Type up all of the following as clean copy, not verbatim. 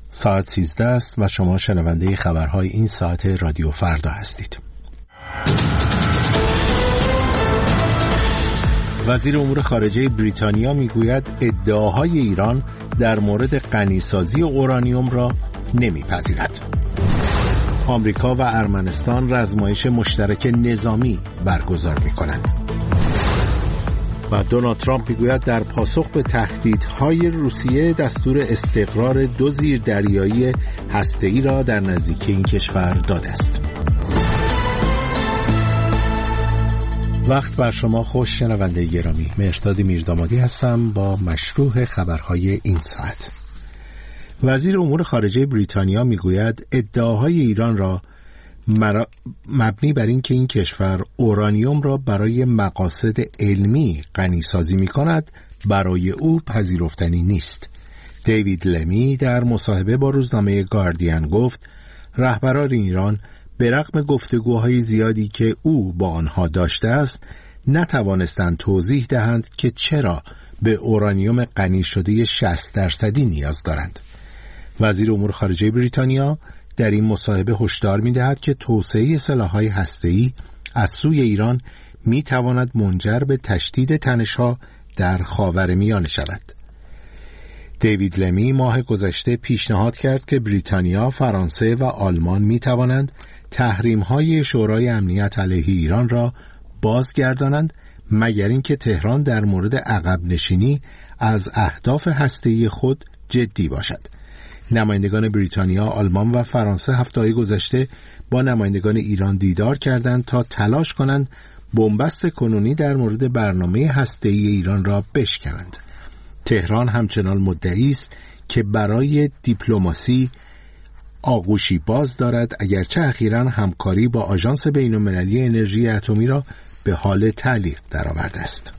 ساعت 13 است و شما شنونده خبرهای این ساعت رادیو فردا هستید. وزیر امور خارجه بریتانیا میگوید ادعاهای ایران در مورد غنیسازی اورانیوم را نمیپذیرد. آمریکا و ارمنستان رزمایش مشترک نظامی برگزار می‌کنند. و دونالد ترامپ میگوید در پاسخ به تهدیدهای روسیه دستور استقرار 2 زیردریایی هسته‌ای را در نزدیکی این کشور داده است. وقت بر شما خوش شنونده گرامی، مهرداد میردامادی هستم با مشروح خبرهای این ساعت. وزیر امور خارجه بریتانیا میگوید ادعاهای ایران را مبنی بر این که این کشور اورانیوم را برای مقاصد علمی غنی‌سازی می‌کند برای او پذیرفتنی نیست. دیوید لمی در مصاحبه با روزنامه گاردین گفت رهبران ایران به رغم گفتگوهای زیادی که او با آنها داشته است نتوانستند توضیح دهند که چرا به اورانیوم غنی شده 60% نیاز دارند. وزیر امور خارجه بریتانیا در این مصاحبه هشدار می‌دهد که توسعه سلاح‌های هسته‌ای از سوی ایران می‌تواند منجر به تشدید تنش‌ها در خاورمیانه شود. دیوید لمی ماه گذشته پیشنهاد کرد که بریتانیا، فرانسه و آلمان می‌توانند تحریم‌های شورای امنیت علیه ایران را بازگردانند مگر اینکه تهران در مورد عقب نشینی از اهداف هسته‌ای خود جدی باشد. نمایندگان بریتانیا، آلمان و فرانسه هفته‌های گذشته با نمایندگان ایران دیدار کردند تا تلاش کنند بنبست کنونی در مورد برنامه هسته‌ای ایران را بشکنند. تهران همچنان مدعی است که برای دیپلماسی آغوشی باز دارد، اگرچه اخیراً همکاری با آژانس بین‌المللی انرژی اتمی را به حال تعلیق درآورده است.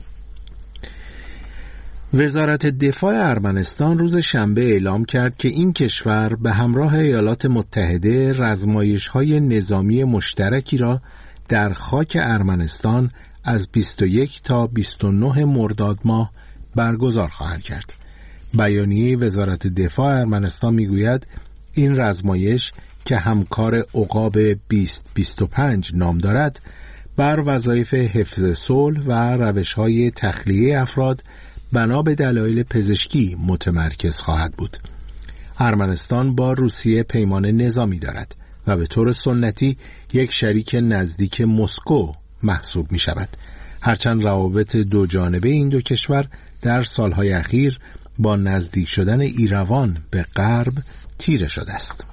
وزارت دفاع ارمنستان روز شنبه اعلام کرد که این کشور به همراه ایالات متحده رزمایش‌های نظامی مشترکی را در خاک ارمنستان از 21 تا 29 مرداد ماه برگزار خواهد کرد. بیانیه وزارت دفاع ارمنستان میگوید این رزمایش که همکار عقاب 2025 نام دارد بر وظایف حفظ صلح و روش‌های تخلیه افراد بنا به دلایل پزشکی متمرکز خواهد بود. ارمنستان با روسیه پیمان نظامی دارد و به طور سنتی یک شریک نزدیک مسکو محسوب می شود. هرچند روابط دو جانبه این دو کشور در سالهای اخیر با نزدیک شدن ایروان به غرب تیره شده است.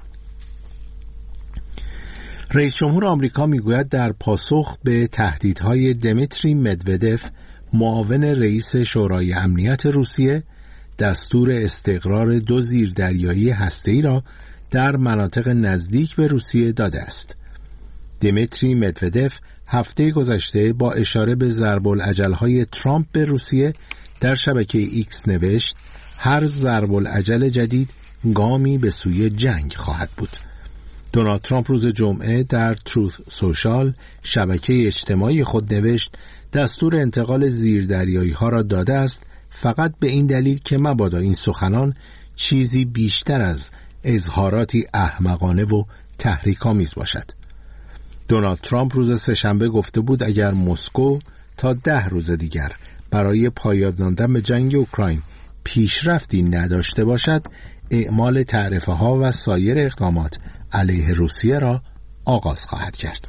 رئیس جمهور آمریکا میگوید در پاسخ به تهدیدهای دمیتری مدودف معاون رئیس شورای امنیت روسیه دستور استقرار 2 زیردریایی هسته‌ای را در مناطق نزدیک به روسیه داده است. دمیتری مدودف هفته گذشته با اشاره به ضرب‌العجل‌های ترامپ به روسیه در شبکه ایکس نوشت هر ضرب‌العجل جدید گامی به سوی جنگ خواهد بود. دونالد ترامپ روز جمعه در تروث سوشال شبکه اجتماعی خود نوشت دستور انتقال زیردریایی ها را داده است فقط به این دلیل که مبادا این سخنان چیزی بیشتر از اظهاراتی احمقانه و تحریک‌آمیز باشد. دونالد ترامپ روز سه‌شنبه گفته بود اگر مسکو تا 10 روز دیگر برای پایان دادن به جنگ اوکراین پیشرفتی نداشته باشد اعمال تعرفه ها و سایر اقدامات علیه روسیه را آغاز خواهد کرد.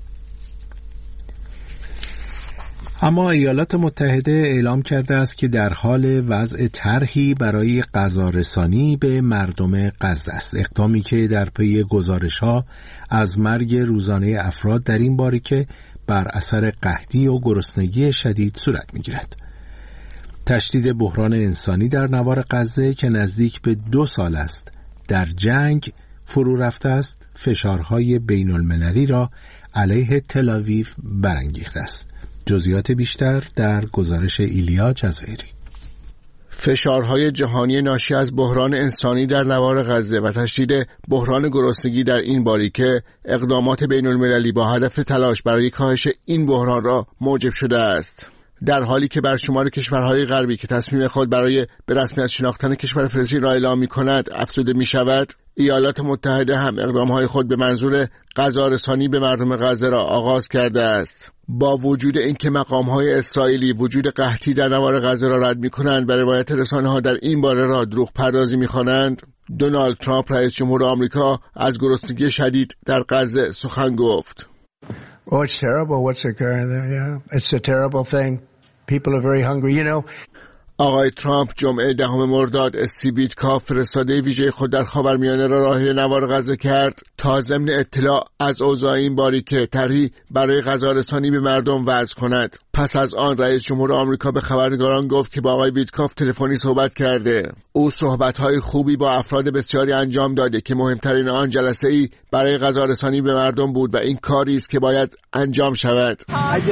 اما ایالات متحده اعلام کرده است که در حال وضع طرحی برای غذارسانی به مردم غزه است، اقدامی که در پی گزارش‌ها از مرگ روزانه افراد در این باریکه بر اثر قحطی و گرسنگی شدید صورت می‌گیرد. تشدید بحران انسانی در نوار غزه که نزدیک به 2 سال است در جنگ فرو رفته است، فشارهای بین‌المللی را علیه تل‌آویو برانگیخته است. جزئیات بیشتر در گزارش ایلیا جزایری. فشارهای جهانی ناشی از بحران انسانی در نوار غزه و تشدید بحران گرسنگی در این باریکه اقدامات بین‌المللی با هدف تلاش برای کاهش این بحران را موجب شده است. در حالی که برشمار کشورهای غربی که تصمیم خود برای به رسمیت شناختن کشور فلسطین را اعلام می‌کند افزوده می‌شود، ایالات متحده هم اقدام‌های خود به منظور غذارسانی به مردم غزه را آغاز کرده است. با وجود اینکه مقام‌های اسرائیلی وجود قحطی در نوار غزه را رد می‌کنند و روایت رسانه‌ها در این باره را دروغ پردازی می‌خوانند، دونالد ترامپ رئیس جمهور آمریکا از گرسنگی شدید در غزه سخن گفت. Oh, it's terrible what's occurring there. Yeah, it's a terrible thing. People are very hungry, you know. آقای ترامپ جمعه 10 مرداد استیو ویتکاف فرستاده ویژه خود در خاورمیانه را راهی نوار غزه کرد تا ضمن اطلاع از اوضاع این باریکه طرحی برای غذارسانی به مردم وضع کند. پس از آن رئیس جمهور آمریکا به خبرنگاران گفت که با آقای ویتکاف تلفنی صحبت کرده. او صحبت‌های خوبی با افراد بسیاری انجام داده که مهمترین آن جلسه‌ای برای غذارسانی به مردم بود و این کاری است که باید انجام شود.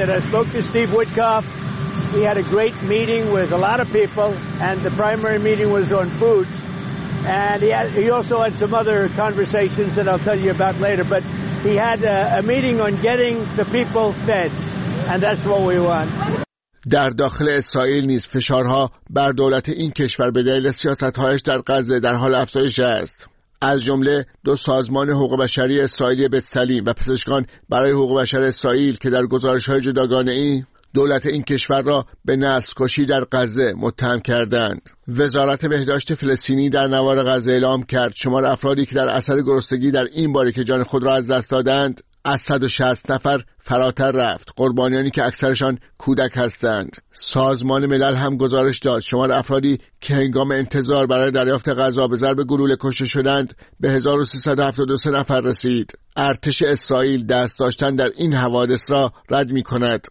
We had a great meeting with a lot of people, and the primary meeting was on food. And he also had some other conversations that I'll tell you about later. But he had a meeting on getting the people fed, and that's what we want. در داخل اسرائیل نیز فشارها بر دولت این کشور به دلیل سیاست‌هایش در غزه در حال افزایش است. از جمله 2 سازمان حقوق بشری اسرائیلی بتسلیم و پزشکان برای حقوق بشر اسرائیل که در گزارش‌های جداگانه‌ای دولت این کشور را به نسل کشی در غزه متهم کردند. وزارت بهداشت فلسطینی در نوار غزه اعلام کرد شمار افرادی که در اثر گرسنگی در این باریکه جان خود را از دست دادند از 160 نفر فراتر رفت، قربانیانی که اکثرشان کودک هستند. سازمان ملل هم گزارش داد شمار افرادی که هنگام انتظار برای دریافت غذا به ضرب گلوله کشته شدند به 1373 نفر رسید. ارتش اسرائیل دست داشتن در این حوادث را رد می‌کند.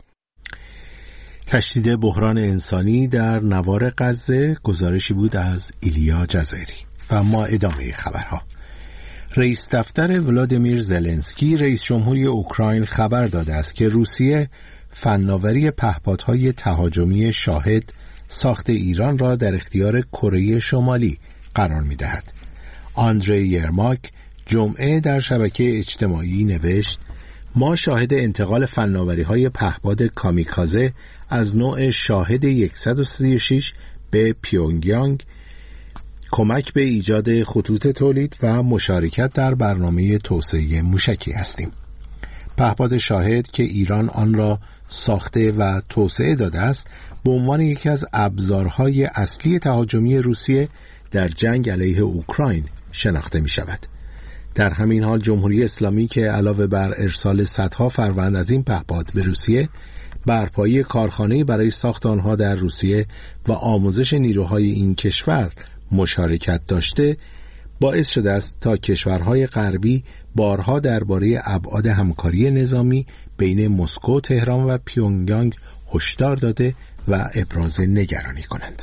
تشدید بحران انسانی در نوار غزه، گزارشی بود از ایلیا جزایری. و ما ادامه خبرها. رئیس دفتر ولادیمیر زلنسکی رئیس جمهوری اوکراین خبر داده است که روسیه فناوری پهپادهای تهاجمی شاهد ساخت ایران را در اختیار کره شمالی قرار می‌دهد. آندری یرماک جمعه در شبکه اجتماعی نوشت: ما شاهد انتقال فناوری‌های پهپاد کامیکازه از نوع شاهد 136 به پیونگیانگ، کمک به ایجاد خطوط تولید و مشارکت در برنامه توسعه موشکی هستیم. پهپاد شاهد که ایران آن را ساخته و توسعه داده است، به عنوان یکی از ابزارهای اصلی تهاجمی روسیه در جنگ علیه اوکراین شناخته می شود. در همین حال جمهوری اسلامی که علاوه بر ارسال صدها فروند از این پهپاد به روسیه، برپایی کارخانه‌ای برای ساخت آنها در روسیه و آموزش نیروهای این کشور مشارکت داشته، باعث شده است تا کشورهای غربی بارها درباره ابعاد همکاری نظامی بین مسکو، تهران و پیونگیانگ هشدار داده و ابراز نگرانی کنند.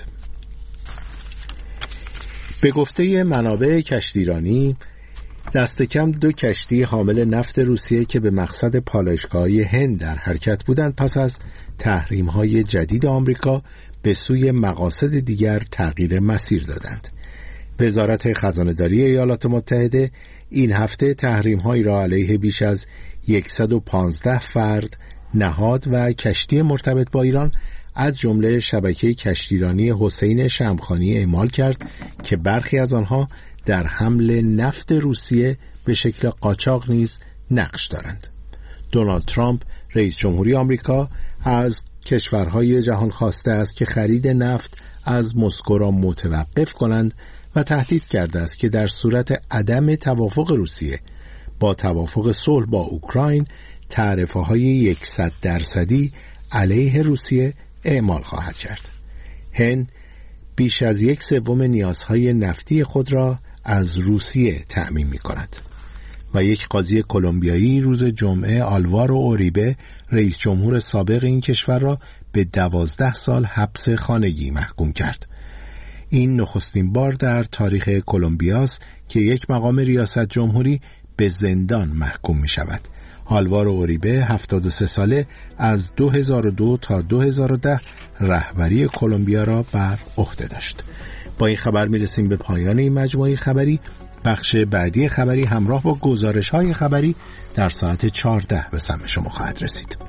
به گفته منابع کشتیرانی، دست کم 2 کشتی حامل نفت روسیه که به مقصد پالایشگاه‌های هند در حرکت بودند پس از تحریم‌های جدید آمریکا به سوی مقاصد دیگر تغییر مسیر دادند. وزارت خزانه‌داری ایالات متحده این هفته تحریم‌هایی را علیه بیش از 115 فرد، نهاد و کشتی مرتبط با ایران از جمله شبکه کشتیرانی حسین شمخانی اعمال کرد که برخی از آنها در حمل نفت روسیه به شکل قاچاق نیز نقش دارند. دونالد ترامپ رئیس جمهوری آمریکا از کشورهای جهان خواسته است که خرید نفت از مسکو را متوقف کنند و تهدید کرده است که در صورت عدم توافق روسیه با توافق صلح با اوکراین تعرفه‌های 100% علیه روسیه اعمال خواهد کرد. هند بیش از 1/3 نیازهای نفتی خود را از روسیه تأمین می کند. و یک قاضی کلمبیایی روز جمعه آلوارو اوریبه رئیس جمهور سابق این کشور را به 12 سال حبس خانگی محکوم کرد. این نخستین بار در تاریخ کلمبیاست که یک مقام ریاست جمهوری به زندان محکوم می شود. آلوارو اوریبه 73 ساله از 2002 تا 2010 رهبری کلمبیا را بر عهده داشت. با این خبر می رسیم به پایان این مجموعه خبری. بخش بعدی خبری همراه با گزارش‌های خبری در ساعت 14 به سمع شما خواهد رسید.